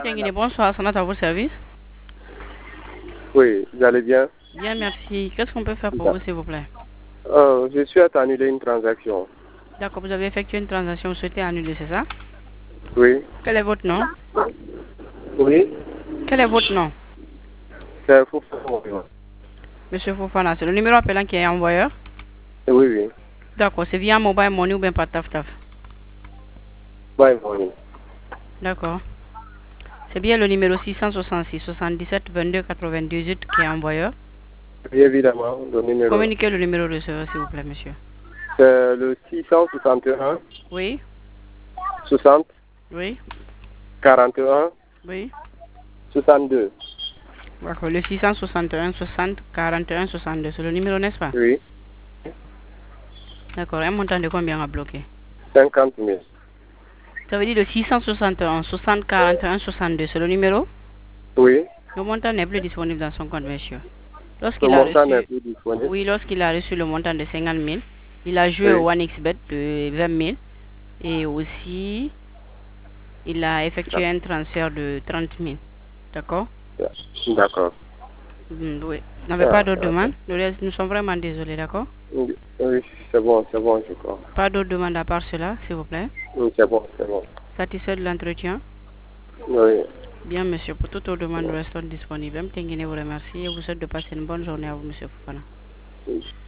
Tenguine, bonsoir, ça à vos services. Oui, vous allez bien? Bien, merci. Qu'est-ce qu'on peut faire pour vous, s'il vous plaît? Je souhaite annuler une transaction. D'accord, vous avez effectué une transaction, vous souhaitez annuler, c'est ça? Oui. Quel est votre nom? Oui. Quel est votre nom? C'est Fofana. Monsieur Fofana, c'est le numéro appelant qui est envoyeur? Oui, oui. D'accord, c'est via Mobile Money ou bien par TAF-TAF? Bye, morning. D'accord. C'est bien le numéro 666 77 22 98 qui est envoyeur. Oui, évidemment, le numéro. Communiquez le numéro de receveur, s'il vous plaît, monsieur. C'est le 661 Oui, 60 oui, 41 oui. 62. D'accord, le 661 60 41 62, c'est le numéro, n'est-ce pas? Oui. D'accord, un montant de combien à bloquer? 50 000. Ça veut dire le 661 60 41 62, c'est le numéro? Oui. Le montant n'est plus disponible dans son compte, monsieur. Le Lorsqu'il a montant n'est reçu, plus disponible. oui, lorsqu'il a reçu le montant de 50 000, il a joué Oui. au 1xBet de 20 000 et aussi il a effectué un transfert de 30 000. D'accord? D'accord. Oui. Vous n'avez pas d'autres demandes? Nous sommes vraiment désolés, d'accord? Oui, c'est bon, je crois. Pas d'autres demandes à part cela, s'il vous plaît? Oui, c'est bon, c'est bon. Satisfait de l'entretien? Oui. Bien, monsieur. Pour toutes vos demandes, nous restons disponibles. M. Tenguine vous remercie et vous souhaite de passer une bonne journée à vous, monsieur Fofana. Oui.